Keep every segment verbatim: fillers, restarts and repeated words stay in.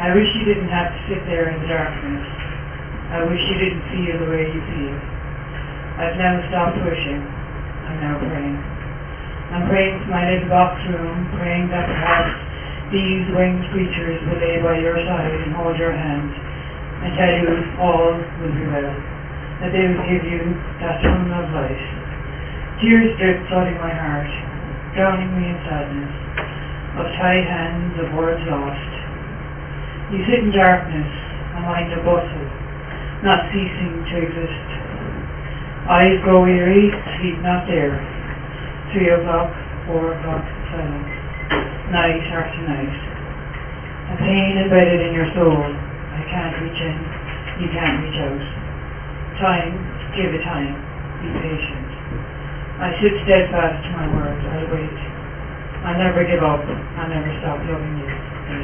I wish you didn't have to sit there in the darkness. I wish you didn't feel the way you feel. I've now stopped wishing. I'm now praying. I'm praying for my little box room, praying that perhaps these winged creatures will lay by your side and hold your hand and tell you all will be well, that they will give you that tunnel of light. Tears drip flooding my heart, drowning me in sadness, of tied hands, of words lost. You sit in darkness, a mind a bustle, not ceasing to exist. Eyes grow weary, sleep not there. Three o'clock, four o'clock, silence. Night after night. A pain embedded in your soul. I can't reach in, you can't reach out. Time, give it time. Be patient. I sit steadfast to my word. I'll wait. I'll never give up. I'll never stop loving you.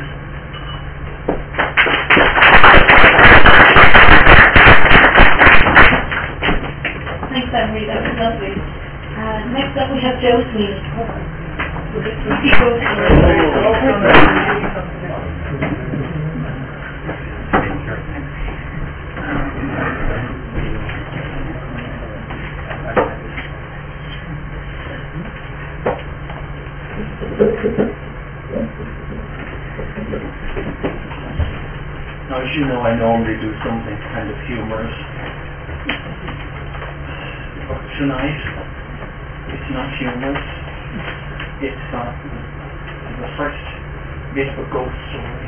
Thanks, Emery. That was lovely. Uh, next up, we have Joe Sweeney. Now, as you know, I normally do something kind of humorous. But tonight, it's not humorous. It's uh, the first bit of a ghost story.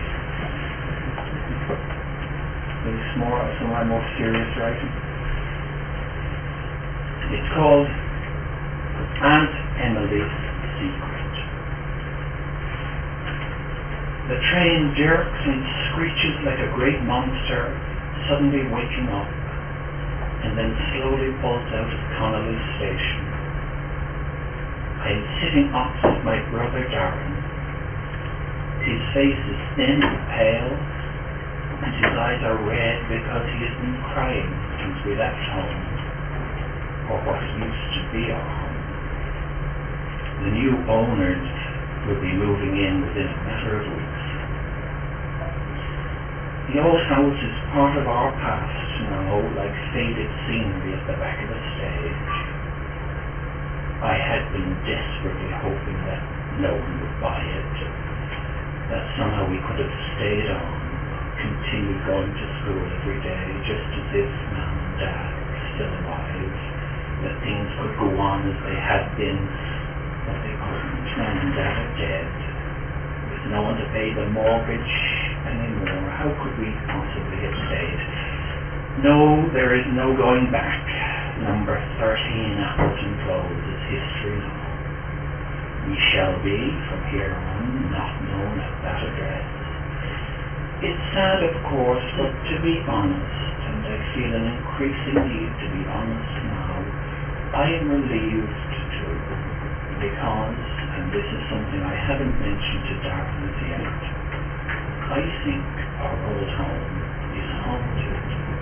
It's more of some of my most serious writing. It's called Aunt Emily's Secret. The train jerks and screeches like a great monster suddenly waking up, and then slowly pulls out of Connolly station. I am sitting opposite my brother Darren. His face is thin and pale, and his eyes are red because he has been crying since we left home, or what used to be our home. The new owners will be moving in within a matter of weeks. The old house is part of our past now, like faded scenery at the back of a stage. I had been desperately hoping that no one would buy it, that somehow we could have stayed on, continued going to school every day, just as if Mum and Dad were still alive, that things could go on as they had been, but they couldn't. Mum and Dad are dead, with no one to pay the mortgage anymore. How could we possibly have stayed? No, there is no going back. Number thirteen Appleton Close is history now. We shall be, from here on, not known at that address. It's sad, of course, but to be honest, and I feel an increasing need to be honest now, I am relieved too, because, and this is something I haven't mentioned to Darren as yet, I think our old home is haunted.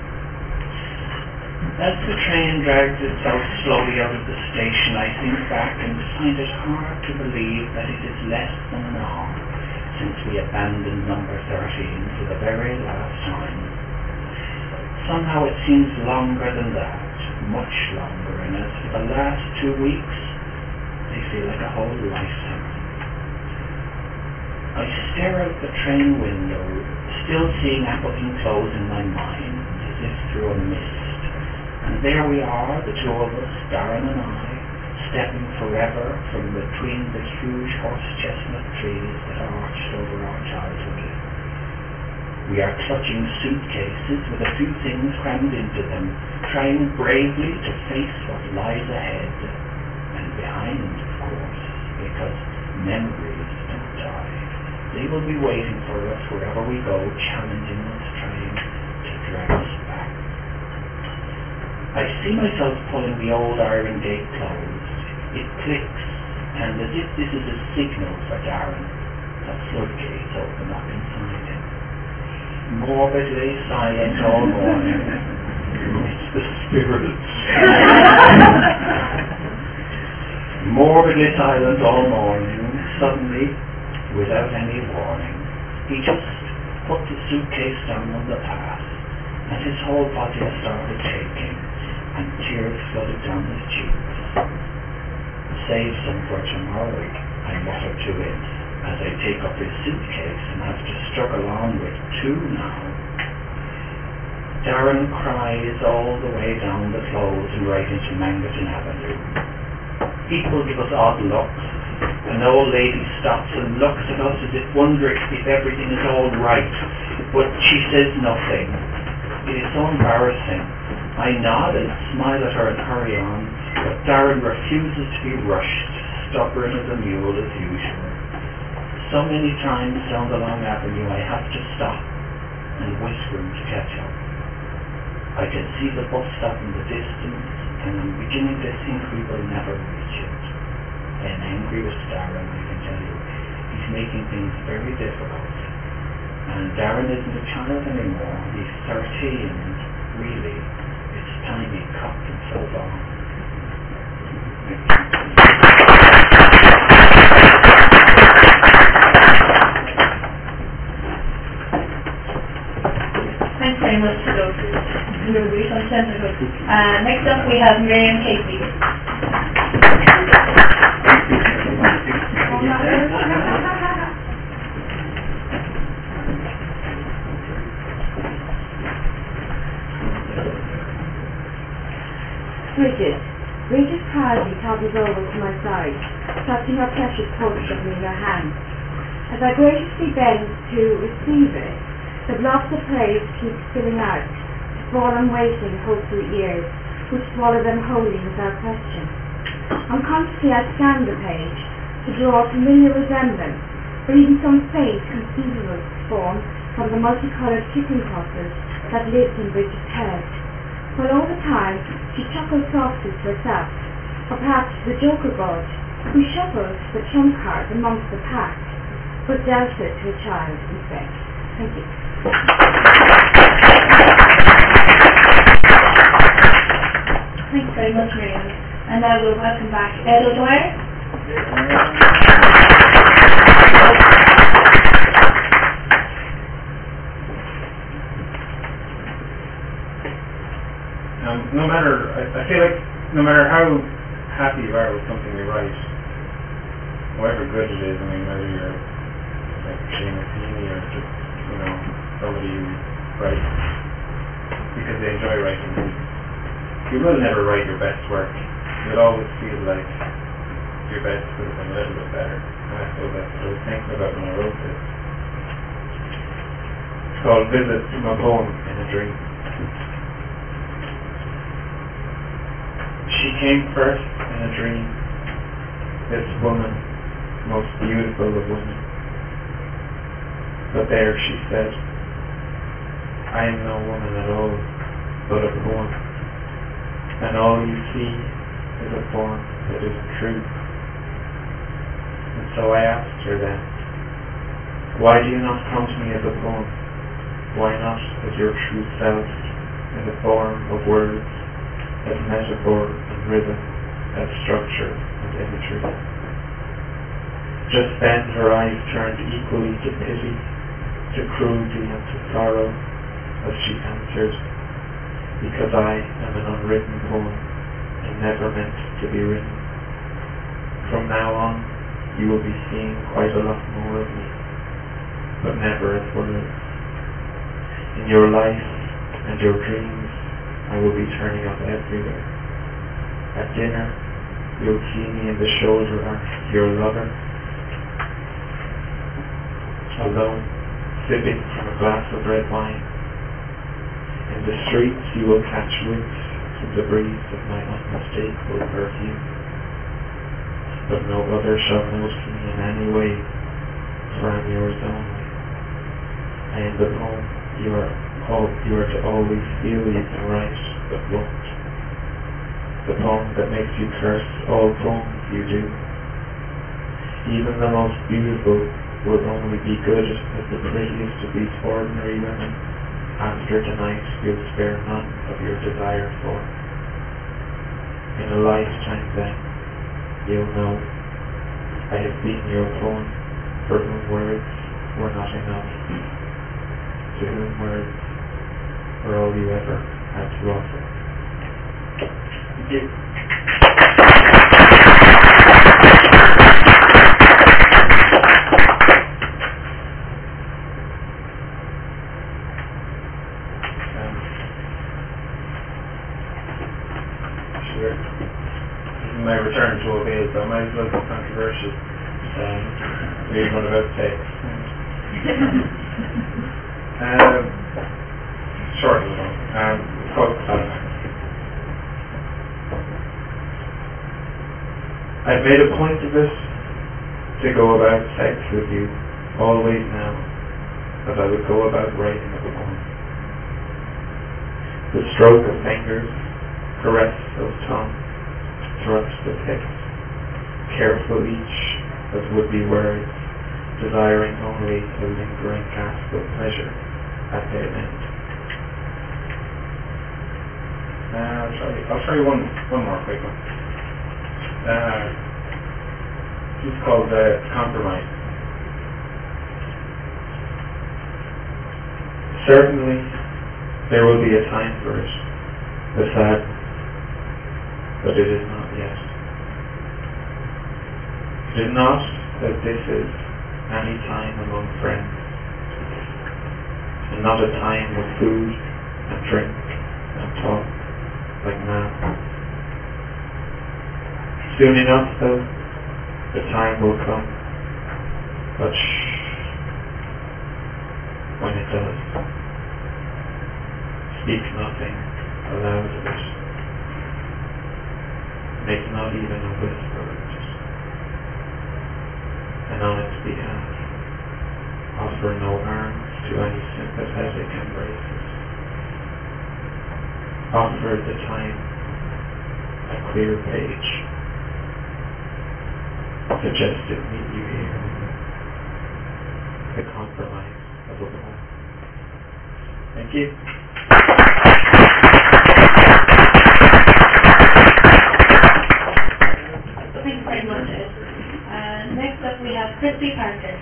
As the train drags itself slowly out of the station, I think back and find it hard to believe that it is less than an hour since we abandoned number thirteen for the very last time. Somehow it seems longer than that, much longer, and as for the last two weeks, they feel like a whole lifetime. I stare out the train window, still seeing Appleton Close in my mind, as if through a mist. And there we are, the two of us, Darren and I, stepping forever from between the huge horse chestnut trees that arched over our childhood. We are clutching suitcases with a few things crammed into them, trying bravely to face what lies ahead, and behind, of course, because memories don't die. They will be waiting for us wherever we go, challenging us, trying to drag us back. I see myself pulling the old iron gate closed. It clicks, and as if this is a signal for Darren, the floodgates open up inside him. Morbidly silent all morning. It's the spirits. Morbidly silent all morning. Suddenly, without any warning, he just put the suitcase down on the path, and his whole body started shaking, and tears flooded down his cheeks. Save some for tomorrow, I muttered to him, as I take up his suitcase and have to struggle on with two now. Darren cries all the way down the close and right into Mangerton Avenue. People give us odd looks. An old lady stops and looks at us as if wondering if everything is all right, but she says nothing. It is so embarrassing. I nod and smile at her and hurry on, but Darren refuses to be rushed, stubborn as a mule as usual. So many times down the long avenue I have to stop and wait for him to catch up. I can see the bus stop in the distance, and I'm beginning to think we will never reach it. I am angry with Darren, I can tell you. He's making things very difficult. And Darren isn't a child anymore. He's thirteen, and really, it's time he cut himself off. Thanks very much for those. You were brief on sensitive. Uh, next up we have Miriam Casey. Bridget, Bridget proudly toddles over to my side, touching her precious post of me in her hand. As I graciously bend to receive it, the blocks of praise keep spilling out, to fall on waiting, hopeful ears, which swallow them wholly without question. Unconsciously I scan the page, to draw a familiar resemblance, or even some faint, conceivable form from the multicoloured chicken crosses that lived in Bridget's head. While all the time she chuckles softly to herself, or perhaps to the Joker god, who shuffles the trump card amongst the pack, but dealt it to a child instead. Thank you. Thanks very much, Miriam. And now we'll welcome back Ed O'Dwyer. Um, no matter, I, I feel like no matter how happy you are with something you write, however good it is, I mean, whether you're like Seamus Heaney or just, you know, somebody who writes because they enjoy writing, you will never write your best work. You'll always feel like your best could have been a little bit better. And I suppose that's what I was thinking about when I wrote this. It's called Visit to My Poem in a Dream. She came first in a dream, this woman, most beautiful of women. But there she said, I am no woman at all, but a poem, and all you see is a form that isn't true. And so I asked her then, why do you not come to me as a poem? Why not as your true self, in the form of words, as metaphor and rhythm, as structure and imagery? Just then her eyes turned equally to pity, to cruelty and to sorrow, as she answered, because I am an unwritten poem, and never meant to be written. From now on, you will be seeing quite a lot more of me, but never as words. In your life and your dreams, I will be turning up everywhere. At dinner, you'll see me in the shoulder arc of your lover, alone, sipping from a glass of red wine. In the streets, you will catch whiffs from the breeze of my unmistakable perfume, but no other shall notice me in any way, for I am yours only. I am the poem you are all you are to always feel you can write, but won't. The poem that makes you curse all poems you do. Even the most beautiful will only be good as the prettiest of these ordinary women. After tonight, you'll spare none of your desire for. In a lifetime then, you'll know I have been your poem, for whom words were not enough. to whom words were all you ever had to offer. Thank you. Um, sure. This is my return to obey, so I might as well be controversial. Um, read one about sex. um, short little one. Um, it's called Climax. I've made a point of it to go about sex with you always now, as I would go about writing a poem. The stroke of fingers, caress of tongue, thrust of hips, careful each as would be words, desiring only a lingering gasp of pleasure at their end. Uh, I'll try. I'll try one. One more quick one. Uh, this is called uh, Compromise. Certainly, there will be a time for it, the sadness, but it is not yet. It is not that this is any time among friends, and not a time of food and drink and talk like now. Soon enough, though, the time will come, but shh, when it does, speak nothing aloud of it. Make not even a whisper of it. And on its behalf, offer no arms to any sympathetic embraces. Offer the time a clear page. Suggested meet you here. The compromise of a poem. Thank you. Thanks very much, Ed. Uh, next up we have Christy Parker.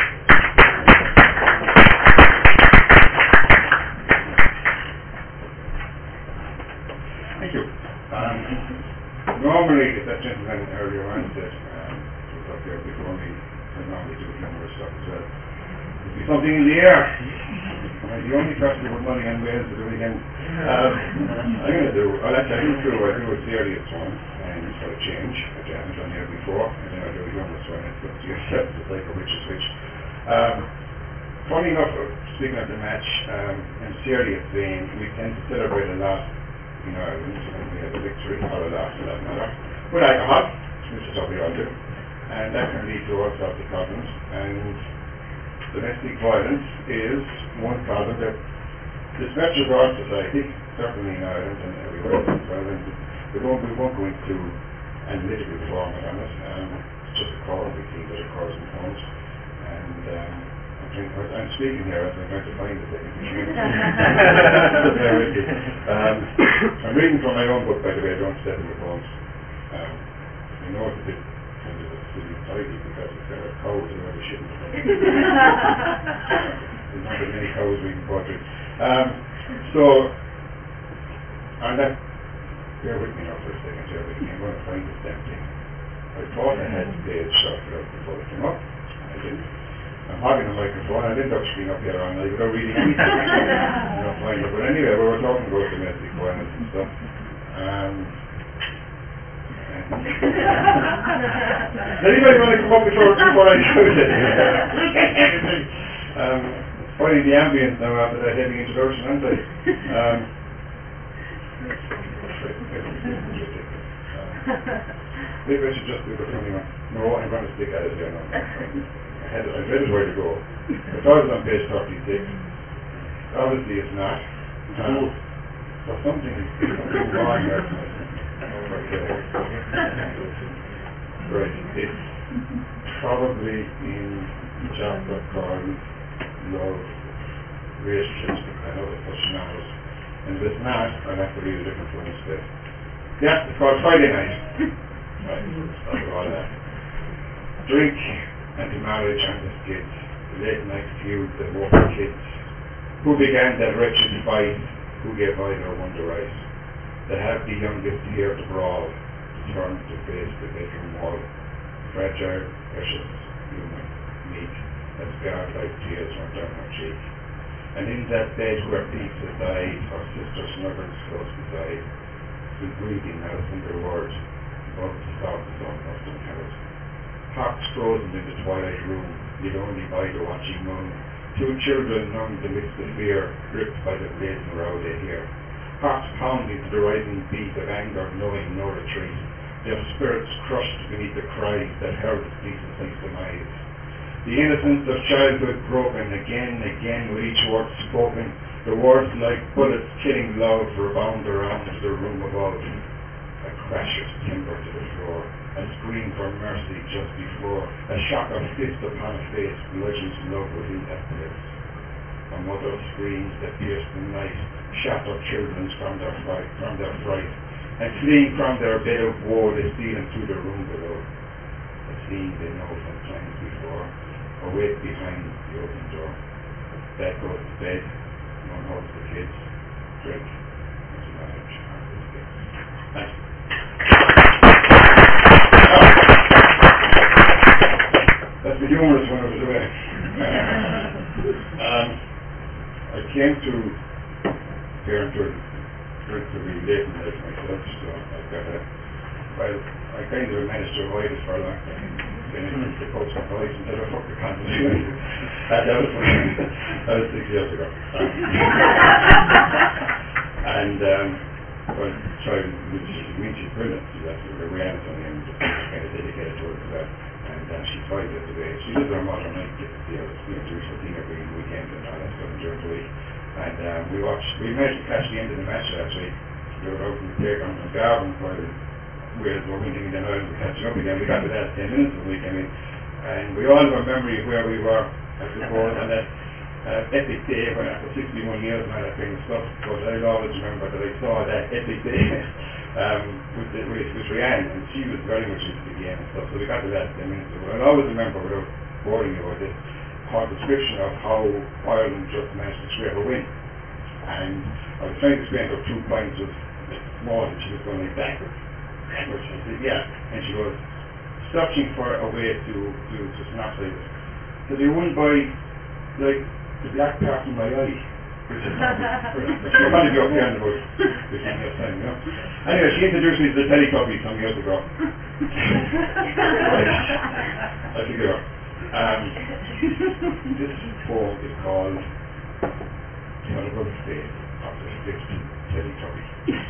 Thank you. Um, normally, that gentleman earlier on said, um, was up there before me, I normally do humorous stuff as well. There'd be something in the air. I'm the only person who put money on Wales to do it again. Um, I'm going to do, well, actually, I do two. I do a serious one, and it's for a change, which I haven't done here before, and then I do a humorous one, and it's up to yourself to decide which is which. Um, funny enough, speaking of the match, um, in serious vein, we tend to celebrate a lot in Ireland when we have a victory, or a loss for that matter, with alcohol, which is what we all do, and that can lead to all sorts of problems, and domestic violence is one problem that dispatches our society, certainly in Ireland and everywhere else as well, and we won't, we won't go into analytical form on it, um, it's just a cowardly thing that occurs in homes, and um, I'm speaking here as I'm going to find the second machine. um, I'm reading from my own book, by the way. I don't step in the phones. Um, I know it's a bit kind of a silly title because it's got a cow to where the shit in the phone. There's not that many cows reading poetry. Um, so, on that, bear with me now for a second here, but I'm going to find this damn thing. I thought I had the page sorted out before it came up. I didn't. I'm hogging the microphone. I didn't actually being up here all night without reading anything. I'm not fine. But anyway, we were talking about domestic violence and stuff. Um, Does anybody want to come up before, before I do this? um, finding the ambience now after that heavy introduction, aren't I? Um, maybe I should just do the funny one. No, I'm going to stick at it here now. I had it, I read it where to go. I thought it was on page thirty-six. Obviously it's not. Um, so something is something wrong here. Right, it's probably in the chapter called Love, Relationships. I know it's touching on it. And if it's not, I'll have to read a different one instead. Yeah, it's called Friday Night. Right, stop with all that. Drink and the marriage and the kids, the late night feud, the walking kids, Who began that wretched fight? Who gave either one the right? That have the youngest here to brawl, to turn to face the bedroom wall. Fragile, precious, human, meek, as guard like tears run down her cheek. And in that bed where peace had died, her sister snuggles close beside, still breathing not a single word, above the soft sun must unheld. Hearts frozen in the twilight room, lit only by the watching moon. Two children numbed amidst the fear, gripped by the blazing row they hear. Hearts pounding to the rising beat of anger, knowing no retreat. Their spirits crushed beneath the cries that held its decent demise. The innocence of childhood broken again, again with each word spoken. The words like bullets killing love rebound around the room above. A crash of timber to the floor, a scream for mercy just before. A shock of fist upon a face, bludgeons love within that place. A mother's screams that pierced the night, shatter children from their fright, from their fright. And fleeing from their bed of woe, they steal into the room below. A scene they know from times before, awake behind the open door. Dad goes to bed, mom holds the kids, drink, and to manage our biscuits. Thanks. That's the humorous one of the way. um, I came to parenthood relatively late in life myself, so I've got a, well, I kind of managed to avoid it for a long time. Then I took the post of voice and said, oh, fuck the constitution. that, that, was, that was six years ago. Um, and, um, well, so, which means she's brilliant. She's absolutely brilliant, and I'm just kind of dedicated to her for that. And um, she's five years of age. She lives on modern night, you know, you know, Jewish thing every weekend and all that stuff during the week. And um, we watched, we managed to catch the end of the match last week. We were out in the playground in Garvin while Wales were winning, and then Ireland were catching up again. We got to that ten minutes of the week, I mean. And we all have a memory of where we were, I suppose, on that uh, epic day when after sixty-one years and all that kind of stuff. But I'll always remember that I saw that epic day um, with, the, with, with Rianne, and she was very much into the game and stuff. So we got to that ten minutes ago. I'll always remember, without boring you about this, her description of how Ireland just managed to scrape a win. And I was trying to explain her two points was more that she was going like backwards. Backwards. I said, yeah. And she was searching for a way to, to, to snap like it. So they won by, like, the black part in my eye. Which is you're going to be up here in the bush. Which is your time, you know. Anyway, she introduced me to the Teletubbies some years ago. Right. I figure out. Um, this poem is called Terrible Fate of the Fifth Teletubby.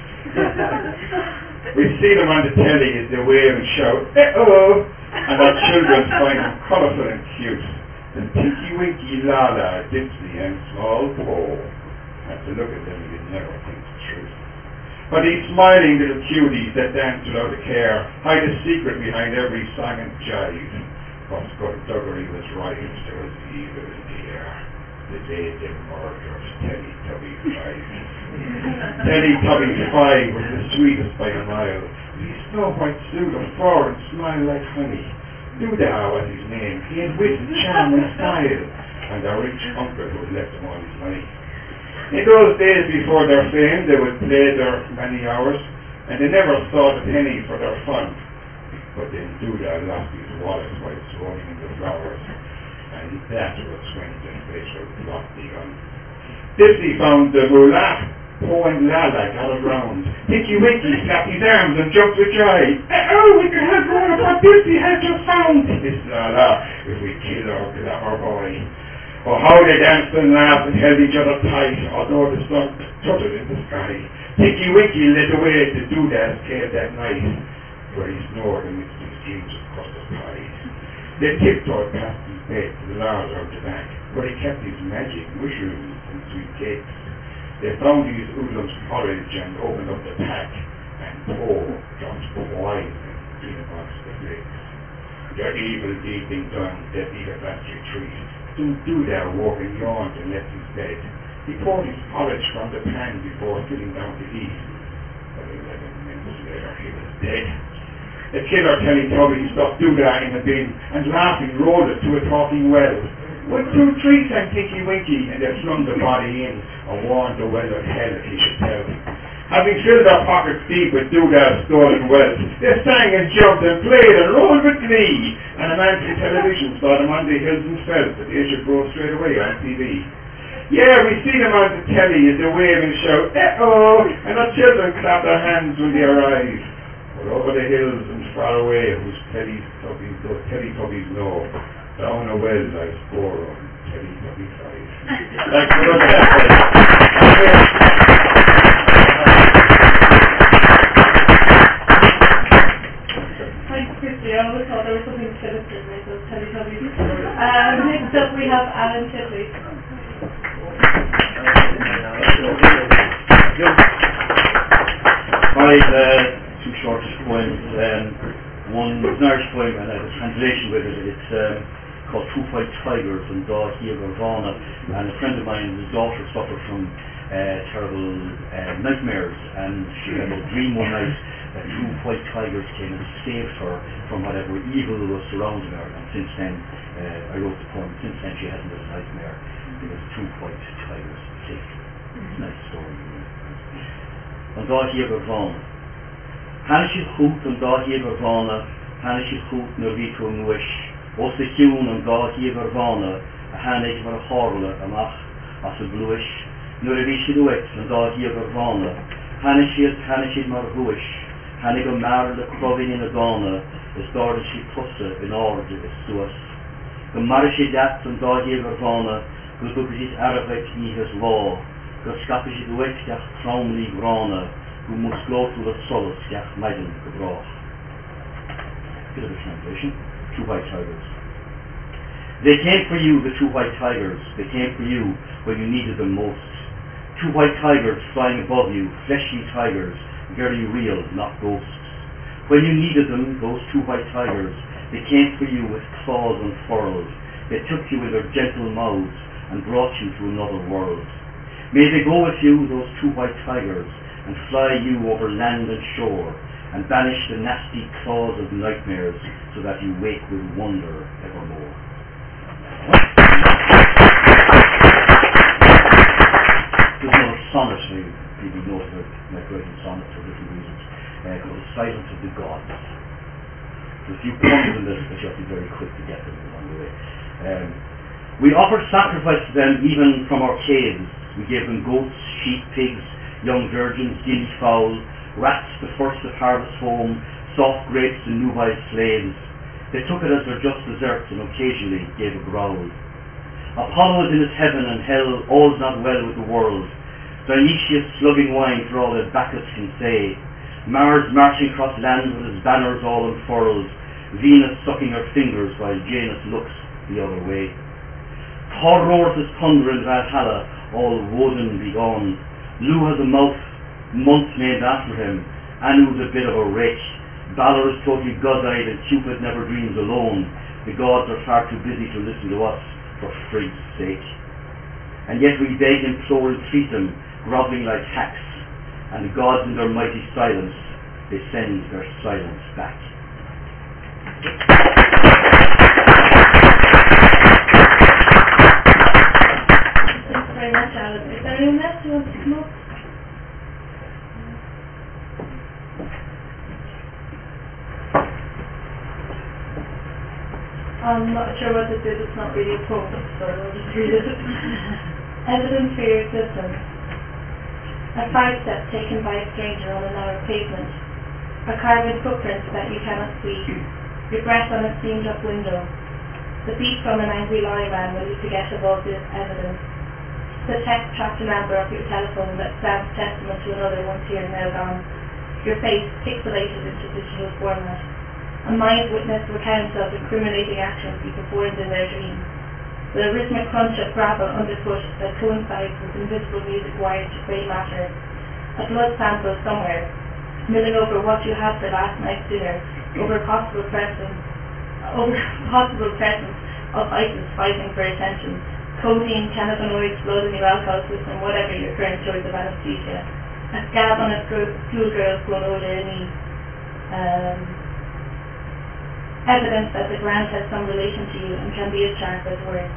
We see them on the telly as they wave and shout, eh-oh, and our children find them colourful and cute. The Tinky Winky Lala, Dipsy and Small Paw. And to look at them you never think the truth. But these smiling little cuties that dance without a care hide a secret behind every song and jive. But skullduggery was rife, there was evil in the air. The day they murdered Teletubby Five. Teletubby Five was the sweetest by a mile. His snow white suit of fur and smile like honey. Doodah was his name. He had wit and charm and style, and a rich uncle who had left him all his money. In those days before their fame, they would play their many hours, and they never saw the penny for their fun. But then Doodah lost his wallet while swimming in the flowers, and that was when the facial plot begun. Dipsy found the mullah. Poe and Lala got around. Tinky Winky slapped his arms and jumped with joy. Oh, we can have one of what Dipsy had just found. It's Lala, if we kill our glamour boy. Oh, how they danced and laughed and held each other tight, although the sun tutted in the sky. Tinky Winky led the way to Doodah's cave that night, where he snored amidst his dreams of custard pies. They tiptoed past his bed to the larder out the back, where he kept his magic mushrooms and sweet cakes. They found his oodles porridge and opened up the pack, and Poe dropped poison in amongst the flakes. Their evil deed being done, they beat a factory treat. Soon Doodah woke and yawned and left his bed. He poured his porridge from the pan before sitting down to eat. But eleven minutes later, he was dead. The killer Teletubby stuffed Doodah in a bin and laughing rolled it to a talking well. One, two, three, sang Tinky Winky, and they flung the body in, and warned the well of hell if he should tell. Having filled their pockets deep with Dougal's stolen wealth, they sang and jumped and played and rolled with glee, and a man from television saw them on the hills and felt that they should go straight away on T V. Yeah, we see them on the telly as they wave and shout, eh-oh, and our children clap their hands when they arrive. But over the hills and far away, whose Teletubbies, those Teletubbies know, down a well lies four on Teletubby five. Like the other Thanks, Christy. I always thought there was something sinister with those Teletubbies. Um, next up we have Alan Tipley. Five uh, two short poems. Um, one is an Irish poem and I have a translation with it. It's um, called Two White Tigers and Dá Híogar Bhána. And a friend of mine, his daughter, suffered from uh, terrible uh, nightmares, and she had a dream one night that two white tigers came and saved her from whatever evil was surrounding her. And since then, uh, I wrote the poem. Since then, she hasn't had a nightmare because two white tigers saved her. It's a nice story. An Dá Híogar Bhána. Hanna si chút an Dá Híogar Bhána, hanna si chút na bhíú nuis, os a hiún an Dá Híogar Bhána, a hannig mar a chorla amach as a bluis, nuair a bhí si duit an Dá Híogar Bhána, hanna siad hanna siad mar huis, hannig go mar le crobin in a gána, is dáda si tusa in áde is suas. Go mar si dat an Dá Híogar Bhána, go go is arabhaid níhas lá, go scapa si duit deach traumlí grána, who must go to the solace yach maiden gebrach. Bit of a translation. Two white tigers. They came for you, the two white tigers. They came for you when you needed them most. Two white tigers flying above you, fleshy tigers, very real, not ghosts. When you needed them, those two white tigers, they came for you with claws unfurled. They took you with their gentle mouths and brought you to another world. May they go with you, those two white tigers, and fly you over land and shore, and banish the nasty claws of nightmares, so that you wake with wonder evermore. There's another sonnet, maybe noted of my writing sonnets for different reasons, uh, called The Silence of the Gods. There's a few poems in this, but you have to be very quick to get them along the way. Um, we offered sacrifice to them even from our caves. We gave them goats, sheep, pigs, young virgins, guinea fowl, rats the first of harvest home, soft grapes and nubile slaves. They took it as their just desserts and occasionally gave a growl. Apollo is in his heaven and hell, all's not well with the world. Dionysius slugging wine for all that Bacchus can say. Mars marching across land with his banners all unfurled. Venus sucking her fingers while Janus looks the other way. Thor roars his thunder in Valhalla, all Woden be gone. Lu has a mouth, month named after him. Anu's a bit of a rake. Balor is totally god-eyed and Cupid never dreams alone. The gods are far too busy to listen to us, for freak's sake. And yet we beg, implore, entreat them, grovelling like hacks. And the gods in their mighty silence, they send their silence back. Thanks very much, Alan. Is there anyone else who wants to come up? I'm not sure what this is. It's not really a poem, so I'll just read it. Evidence for your existence. A sidestep taken by a stranger on a narrow pavement. A carven footprint that you cannot see. Your breath on a seamed up window. The beat from an angry lorryman will you to get above this evidence. The text trapped in amber of your telephone that stands testament to another once here and now gone. Your face pixelated into digital format. A mind witness recounts of incriminating actions you performed in their dreams. The rhythmic crunch of gravel underfoot that coincides with invisible music wired to grey matter. A blood sample somewhere, milling over what you had for last night's dinner, over possible presence, over possible presence of ISIS fighting for attention. Codeine, cannabinoids, blood in your alcohol system, whatever your current choice of anesthesia. A scab on a schoolgirl's grown older knee. Um, evidence that the grant has some relation to you and can be as sharp as words. A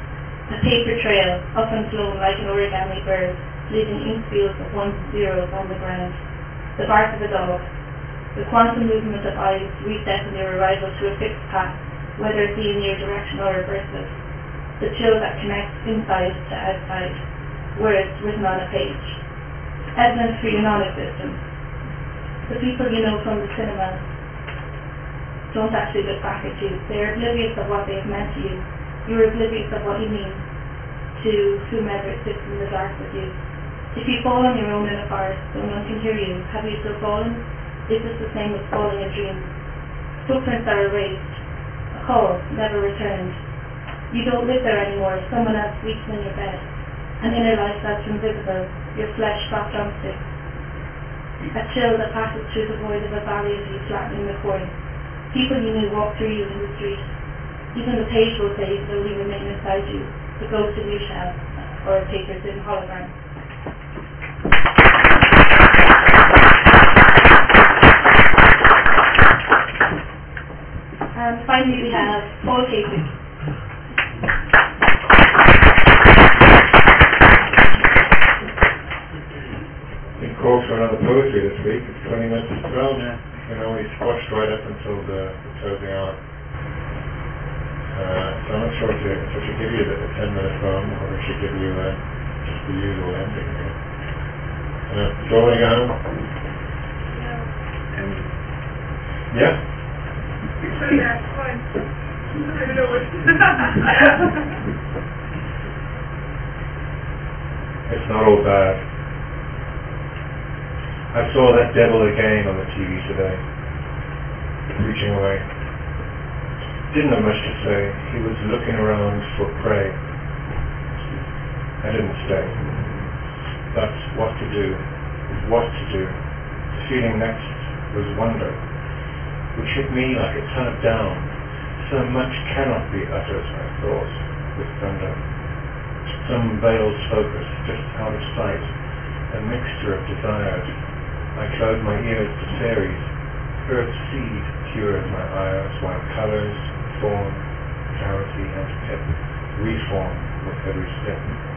A paper trail, up and flown like an origami bird, leaving ink fields of ones and zeros on the ground. The bark of a dog. The quantum movement of eyes resetting your arrival to a fixed path, whether it be in your direction or reversive. The chill that connects inside to outside. Words written on a page. Evidence for your non-existence. The people you know from the cinema don't actually look back at you. They are oblivious of what they have meant to you. You are oblivious of what you mean to whomever sits in the dark with you. If you fall on your own in a forest, no one can hear you. Have you still fallen? Is this the same as falling a dream? Footprints are erased. A call never returned. You don't live there anymore. Someone else sleeps in your bed. An inner life that's invisible. Your flesh dropped on sticks. A chill that passes through the void of a valley as you flattening the coin. People you knew walk through you in the street. Even the page will say it only remain inside you. The ghost of your shell, or a paper thin hologram. And finally we have Paul Casey. In course for another poetry this week. It's twenty minutes to twelve. You know, we squashed right up until the, the closing hour. Uh, so I'm not sure if, you, if I should give you the, the ten minute poem or if I should give you uh, just the usual ending. Uh, do you want to go home? No. Um, yeah? Yeah, fine. I don't know what. It's not all bad. I saw that devil again on the T V today, preaching away. Didn't have much to say. He was looking around for prey. I didn't stay. That's what to do, what to do. The feeling next was wonder, which hit me like a ton of down. So much cannot be uttered, I thought, with thunder. Some veiled focus, just out of sight, a mixture of desired. I closed my ears to fairies. Earth's seed cured my eyes, while colors, form, clarity, and pep reform with every step.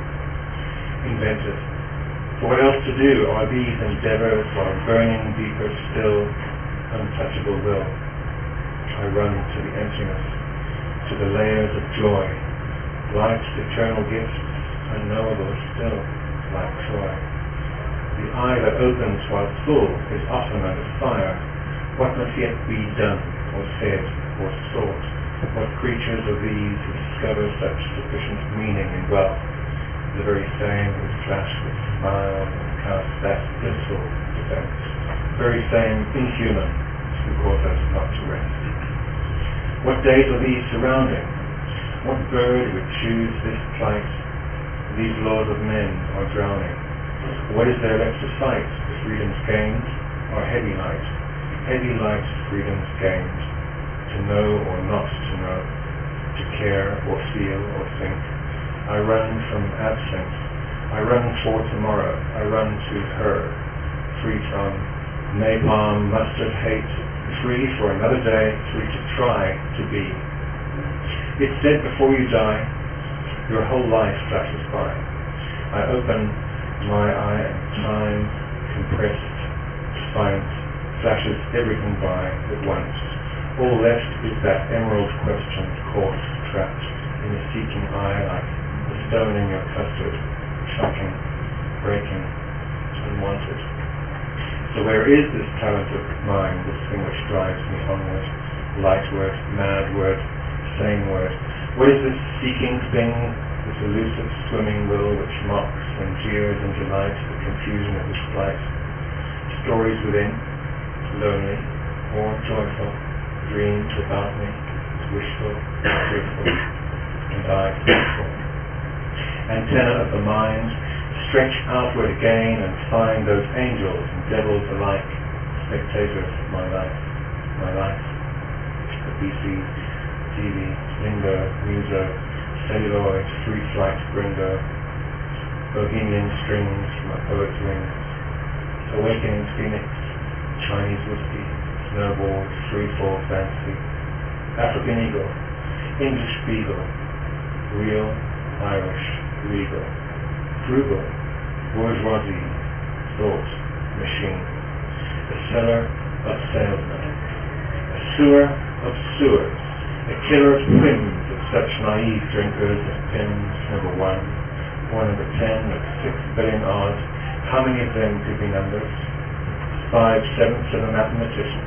Invented. For what else to do are these endeavors while burning deeper still, untouchable will? I run to the emptiness, to the layers of joy, life's eternal gifts, unknowable still, like Troy. The eye that opens while full is often under fire. What must yet be done, or said, or sought? What creatures of these who discover such sufficient meaning in wealth? The very same who flash with smile and cast that blissful defense. The very same inhuman who cause us not to rest. What days are these surrounding? What bird would choose this plight? These laws of men are drowning. What is there left to fight? Freedom's gained, or heavy light? Heavy light, freedom's gained. To know or not to know, to care or feel or think. I run from absence. I run for tomorrow. I run to her, free from napalm, mustard, hate, free for another day, free to try to be. It's dead before you die. Your whole life flashes by. I open my eye and time, compressed, defiant, flashes everything by at once. All left is that emerald question, caught, trapped in a seeking eye like the stone in your custard, shocking, breaking, unwanted. So where is this talent of mine, this thing which drives me onward? Light word, mad word, sane word. What is this seeking thing, this elusive swimming will which mocks and jeers and delights the confusion of its flight? Stories within, lonely or joyful, dreams about me, wishful, fearful, and I fearful. Antenna of the mind, stretch outward again and find those angels and devils alike, spectators of my life, my life. The B C, T V, lingo, muso, celluloid, free flight gringo, bohemian strings from a poet's wings, awakening phoenix, Chinese whiskey, snowboard, free fall fancy, African eagle, English beagle, real, Irish, legal, frugal, bourgeoisie, thought, machine, a seller of salesmen, a sewer of sewers, a killer of prims of such naive drinkers of Pimm's number one, or number ten of six billion odd. How many of them could be numbers? Five sevenths of a mathematician.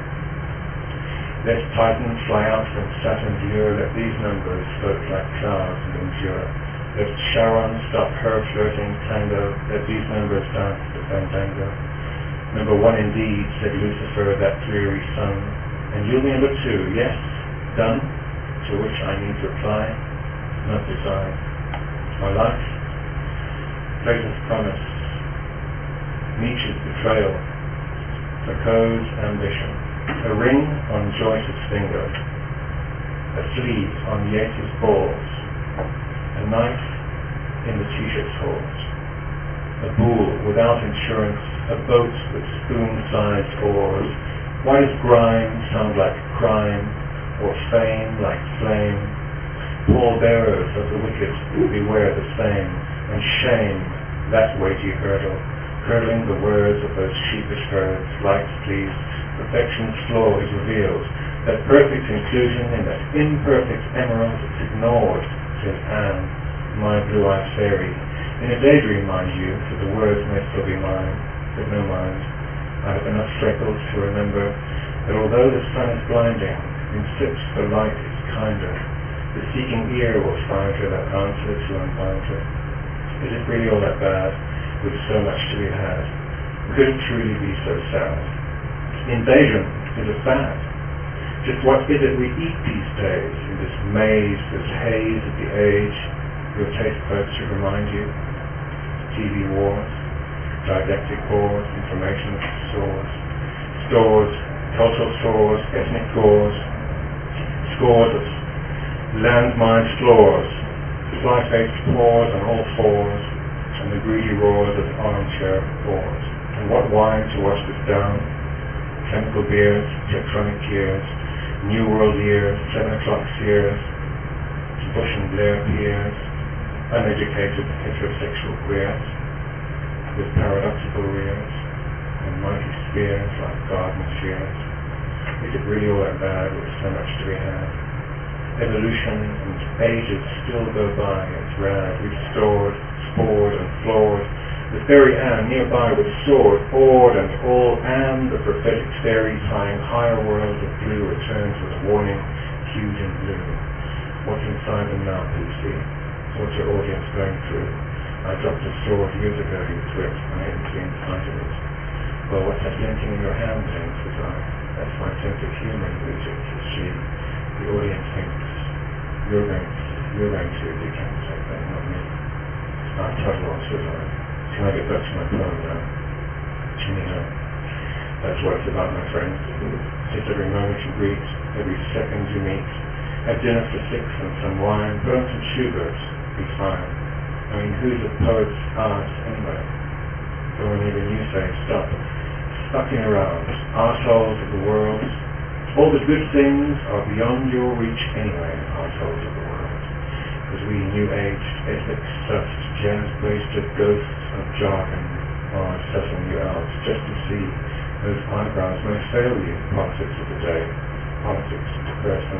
Let Titan fly out from Saturn's lure, let these numbers float like clouds and endure. Let Sharon stop her flirting tango, let these numbers dance the fandango. Number one indeed, said Lucifer, that dreary sun, and you'll be number two, yes, done, to which I need reply, not design. My life, Plato's promise, Nietzsche's betrayal, Foucault's ambition, a ring on Joyce's finger, a sleeve on Yeats's balls, a knife in the t-shirt's holes, a bull without insurance, a boat with spoon-sized oars. Why does grime sound like crime, or fame like flame? Pallbearers of the wicked beware the same, and shame, that weighty hurdle, hurling the words of those sheepish herds. Lights, please, perfection's flaw is revealed, that perfect inclusion in that imperfect emerald is ignored, says Anne, my blue-eyed fairy. In a daydream, mind you, for the words may still be mine, but no mind. I have enough freckles to remember that although the sun is blinding, in sips the light is kinder. The seeking ear will find her that answer to unbind her. Is it really all that bad, with so much to be had? Could it truly be so sad? Invasion is a fad. Just what is it we eat these days, in this maze, this haze of the age? Your taste buds should remind you. T V wars, didactic bores, information stores, stores, cultural stores, ethnic gores, scores of landmined floors, fly-faced paws on all fours, and the greedy roars of armchair bores. And what wine to wash this down? Chemical beers, Tetronic years, New World years, seven o'clock sears, Bush and Blair peers, uneducated heterosexual queers, with paradoxical rears, and mighty spears like garden shears. Is it really all that bad with so much to be had? Evolution and ages still go by as rad, restored, spored and floored. The fairy Anne nearby with sword, awed and all Anne, the prophetic fairy tying higher worlds of blue, returns with a warning, hued in blue. What's inside them now, please see? What's your audience going through? I dropped a sword years ago, you twit, I hadn't seen the sight of it. Well, what's that glinting in your hand then, says I? That's my sense of humour in music, says she. The audience thinks, you're going to, you're going to decapitate them, not me. I toddle on, says I. Can I get back to my poem now? Anyhow, that's what it's about, my friends. It's every moment you greet, every second you meet. Have dinner for six and some wine, put on some Schubert, be fine. I mean, who's a poet's art anyway? Or when even you say, stop, fucking around, arseholes of the world. All the good things are beyond your reach anyway, arseholes of the world. Because we new-aged, ethics-sussed, jazz-wasted ghosts of jargon are sussing you out just to see those eyebrows may fail you. Politics of the day, politics of the person,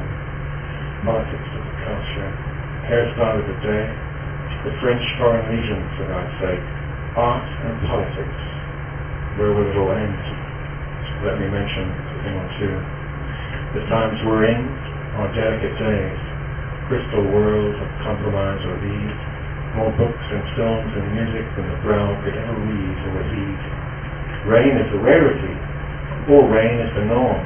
politics of the culture, hairstyle of the day, the French Foreign Legion, for God's sake, art and politics. Where will it all end? Let me mention a thing or two. The times we're in are delicate days. Crystal worlds of compromise are these. More books and films and music than the brow could ever read or read. Rain is a rarity, or rain is the norm.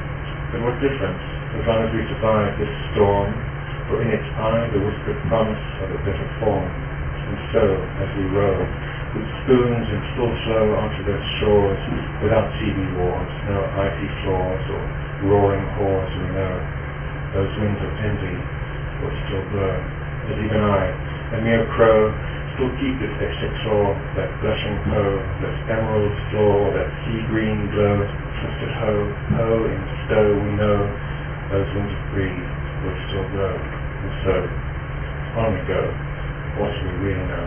But what difference, as long as we survive this storm? For in its eye the whispered promise of a better form. And so, as we row, with spoons in full flow onto those shores, without T V wars, no icy floors or roaring whores we know, those winds of envy will still blow. As even I, a mere crow, still keep this extra that blushing poe, that emerald floor, that sea-green glow, twisted hoe, hoe in stow we know, those winds of breeze will still blow. And so, on we go, What do we really know?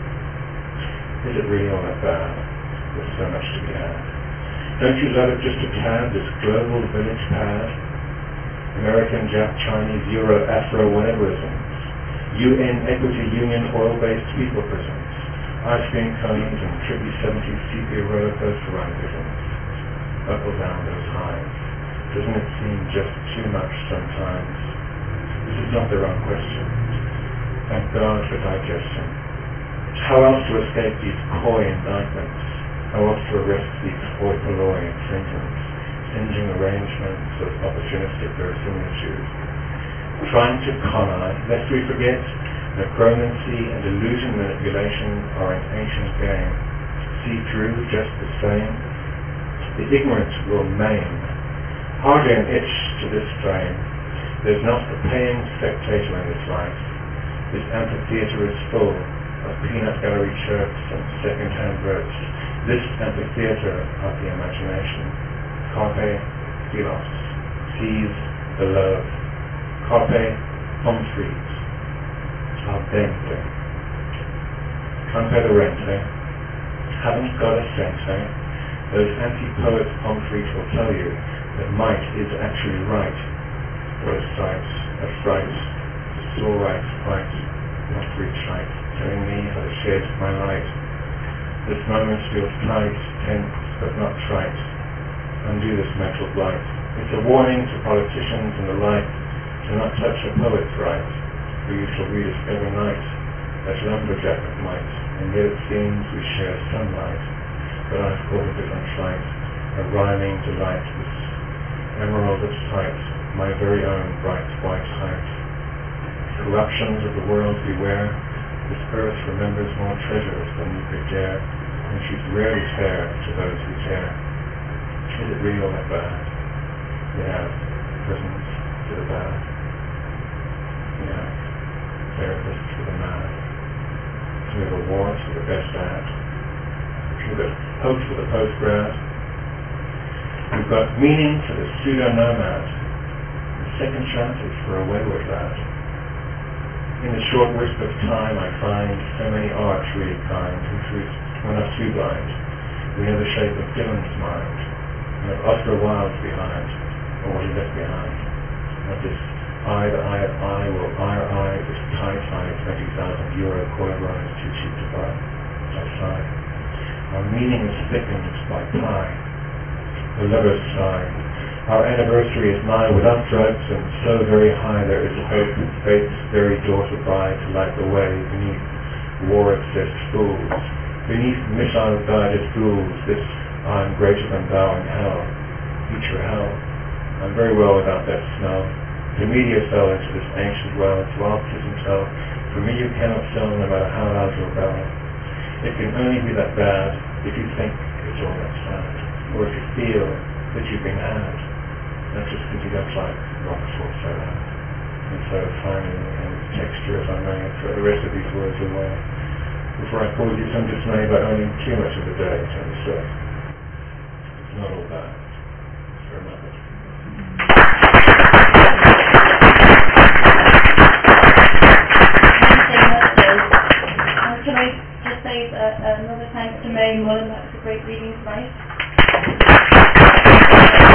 Is it really all that bad? There's so much to be had. Don't you love it just a tad, this global village pad? American, Jap, Chinese, Euro, Afro, whateverisms. U N, equity, union, oil-based people prisons. Ice cream cones and trippy seventies sepia roller coaster ride visions. Buckle down those highs. Doesn't it seem just too much sometimes? This is not the wrong question. Thank God for digestion. How else to escape these coy indictments? How else to arrest these hoi polloi infringements, singeing arrangements of opportunistic verisimilitude? Trying to con eye, lest we forget necromancy and illusion manipulation are an ancient game. See through just the same. The ignorant will maim. Hardly an itch to this frame. There's not a paying spectator in this life. This amphitheatre is full of peanut gallery chirps and second-hand verse. This amphitheatre of the imagination. Carpe philos. Seize the love. Carpe pomfries. Al dente. Confederente. Haven't got a cent, eh? Those anti-poets pomfries will tell you that might is actually right. What a sight, a fright, sore right, quite, not reach right, telling me how to shed my light. This moment feels tight, tense, but not trite. Undo this mental blight. It's a warning to politicians and the like to not touch a poet's right, for you shall rediscover night, as lumberjack might, and yet it seems we share sunlight. But I've caught a different flight, a rhyming delight, this emerald of sight, my very own bright white height. Corruptions of the world beware, this earth remembers more treasures than you could dare, and she's rarely fair to those who care. Is it really all that bad? We have prisons for the bad. We have therapists for the mad. We have awards for the best ad. We've got hope for the post-grad. We've got meaning for the pseudo-nomad. And second chances for a wayward lad. In the short wisp of time I find so many arts really kind. In truth, we're not too blind. We know the shape of Dylan's mind, and of Oscar Wilde's behind, or what he left behind. Of this eye, the eye of eye, will eye or eye, this tie-tie, twenty thousand euro coil rise, too cheap to buy. I sigh. Our meaning is thickened by pie. The lover's sigh. Our anniversary is nigh without drugs, and so very high there is hope, fate's very door to buy to light the way beneath war-obsessed fools, beneath missile-guided ghouls. This I'm greater than thou in hell, future hell. I'm very well without that smell. The media fell into this ancient well, to all kiss and tell. For me you cannot sell, no matter how loud your bell. It can only be that bad if you think it's all that sad, or if you feel that you've been had. Not just because you got like rocks or so out. And so finally, and texture, if I may, throw the rest of these words away, before I cause you some dismay by owning too much of the day, so to say. It's not all bad. For a moment. Um, can I just say uh, another thanks to Mary Mullen? That was a great reading tonight.